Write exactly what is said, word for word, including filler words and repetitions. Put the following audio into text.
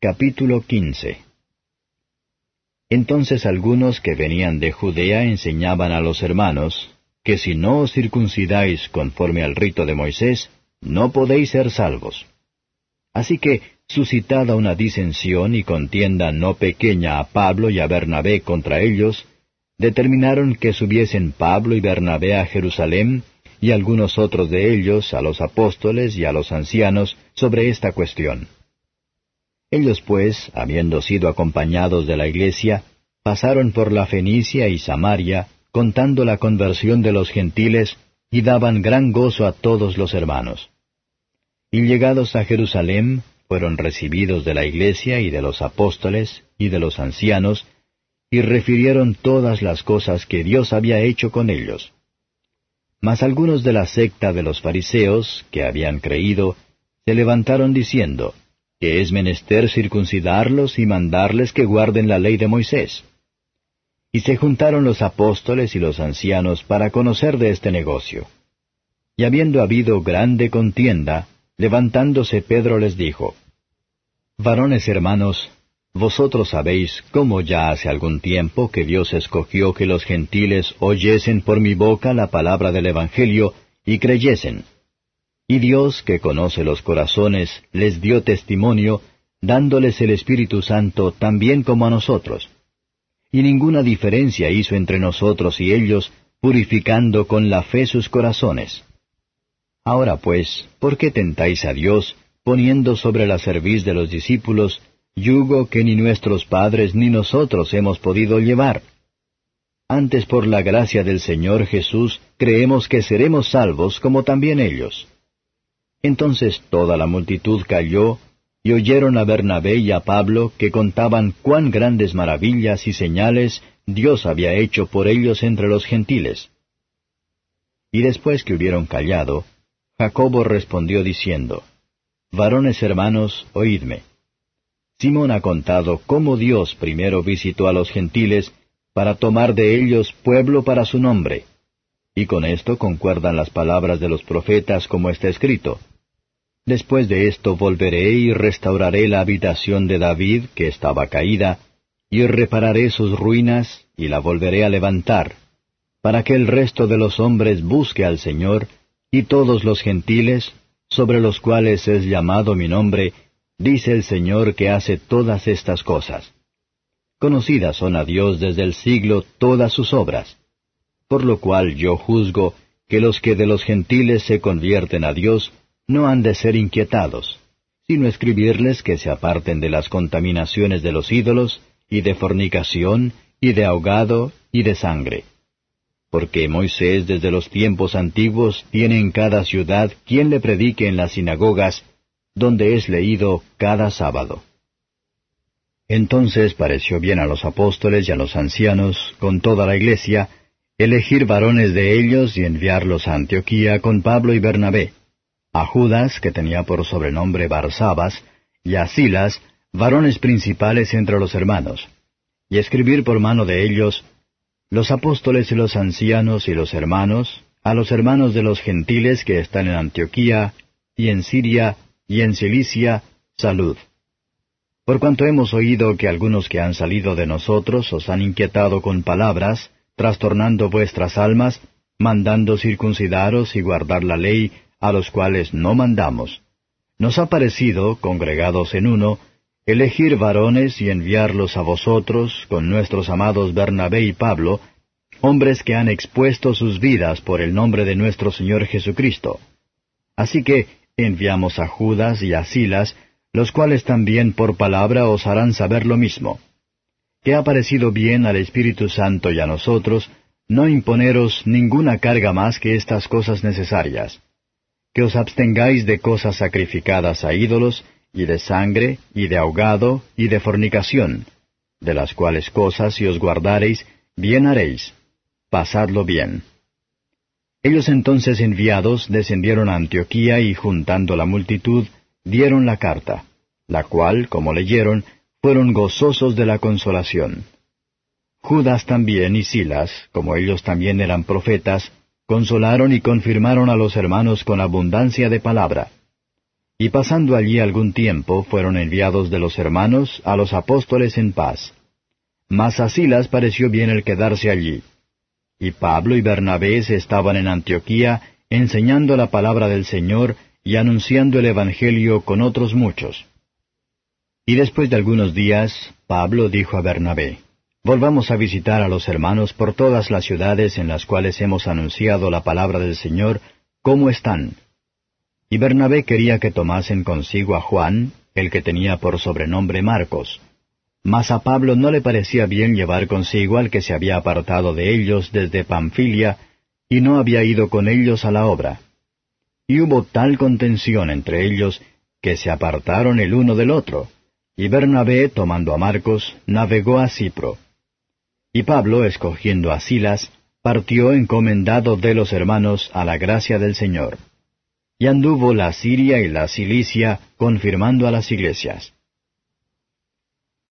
Capítulo quince. Entonces algunos que venían de Judea enseñaban a los hermanos, que si no os circuncidáis conforme al rito de Moisés, no podéis ser salvos. Así que, suscitada una disensión y contienda no pequeña a Pablo y a Bernabé contra ellos, determinaron que subiesen Pablo y Bernabé a Jerusalén, y algunos otros de ellos a los apóstoles y a los ancianos sobre esta cuestión. Ellos pues, habiendo sido acompañados de la iglesia, pasaron por la Fenicia y Samaria, contando la conversión de los gentiles, y daban gran gozo a todos los hermanos. Y llegados a Jerusalén, fueron recibidos de la iglesia y de los apóstoles y de los ancianos, y refirieron todas las cosas que Dios había hecho con ellos. Mas algunos de la secta de los fariseos, que habían creído, se levantaron diciendo, que es menester circuncidarlos y mandarles que guarden la ley de Moisés. Y se juntaron los apóstoles y los ancianos para conocer de este negocio. Y habiendo habido grande contienda, levantándose Pedro les dijo, Varones hermanos, vosotros sabéis cómo ya hace algún tiempo que Dios escogió que los gentiles oyesen por mi boca la palabra del Evangelio y creyesen. Y Dios, que conoce los corazones, les dio testimonio, dándoles el Espíritu Santo también como a nosotros. Y ninguna diferencia hizo entre nosotros y ellos, purificando con la fe sus corazones. Ahora pues, ¿por qué tentáis a Dios, poniendo sobre la cerviz de los discípulos, yugo que ni nuestros padres ni nosotros hemos podido llevar? Antes por la gracia del Señor Jesús, creemos que seremos salvos como también ellos. Entonces toda la multitud calló, y oyeron a Bernabé y a Pablo que contaban cuán grandes maravillas y señales Dios había hecho por ellos entre los gentiles. Y después que hubieron callado, Jacobo respondió diciendo, Varones hermanos, oídme. Simón ha contado cómo Dios primero visitó a los gentiles para tomar de ellos pueblo para su nombre. Y con esto concuerdan las palabras de los profetas como está escrito. Después de esto volveré y restauraré la habitación de David que estaba caída, y repararé sus ruinas, y la volveré a levantar, para que el resto de los hombres busque al Señor, y todos los gentiles, sobre los cuales es llamado mi nombre, dice el Señor que hace todas estas cosas. Conocidas son a Dios desde el siglo todas sus obras. Por lo cual yo juzgo que los que de los gentiles se convierten a Dios, no han de ser inquietados, sino escribirles que se aparten de las contaminaciones de los ídolos, y de fornicación, y de ahogado, y de sangre. Porque Moisés desde los tiempos antiguos tiene en cada ciudad quien le predique en las sinagogas, donde es leído cada sábado. Entonces pareció bien a los apóstoles y a los ancianos, con toda la iglesia, elegir varones de ellos y enviarlos a Antioquía con Pablo y Bernabé, a Judas, que tenía por sobrenombre Barsabas, y a Silas, varones principales entre los hermanos, y escribir por mano de ellos, los apóstoles y los ancianos y los hermanos, a los hermanos de los gentiles que están en Antioquía, y en Siria, y en Cilicia, salud. Por cuanto hemos oído que algunos que han salido de nosotros os han inquietado con palabras, trastornando vuestras almas, mandando circuncidaros y guardar la ley, a los cuales no mandamos, nos ha parecido, congregados en uno, elegir varones y enviarlos a vosotros, con nuestros amados Bernabé y Pablo, hombres que han expuesto sus vidas por el nombre de nuestro Señor Jesucristo. Así que enviamos a Judas y a Silas, los cuales también por palabra os harán saber lo mismo, que ha parecido bien al Espíritu Santo y a nosotros, no imponeros ninguna carga más que estas cosas necesarias, que os abstengáis de cosas sacrificadas a ídolos, y de sangre, y de ahogado, y de fornicación, de las cuales cosas si os guardareis, bien haréis. Pasadlo bien. Ellos entonces enviados descendieron a Antioquía y juntando la multitud, dieron la carta, la cual, como leyeron, fueron gozosos de la consolación. Judas también y Silas, como ellos también eran profetas, consolaron y confirmaron a los hermanos con abundancia de palabra. Y pasando allí algún tiempo, fueron enviados de los hermanos a los apóstoles en paz. Mas a Silas pareció bien el quedarse allí. Y Pablo y Bernabé se estaban en Antioquía, enseñando la palabra del Señor y anunciando el Evangelio con otros muchos. Y después de algunos días, Pablo dijo a Bernabé, «Volvamos a visitar a los hermanos por todas las ciudades en las cuales hemos anunciado la palabra del Señor, ¿cómo están?» Y Bernabé quería que tomasen consigo a Juan, el que tenía por sobrenombre Marcos. Mas a Pablo no le parecía bien llevar consigo al que se había apartado de ellos desde Panfilia, y no había ido con ellos a la obra. Y hubo tal contención entre ellos, que se apartaron el uno del otro, y Bernabé, tomando a Marcos, navegó a Cipro. Y Pablo, escogiendo a Silas, partió encomendado de los hermanos a la gracia del Señor. Y anduvo la Siria y la Cilicia, confirmando a las iglesias.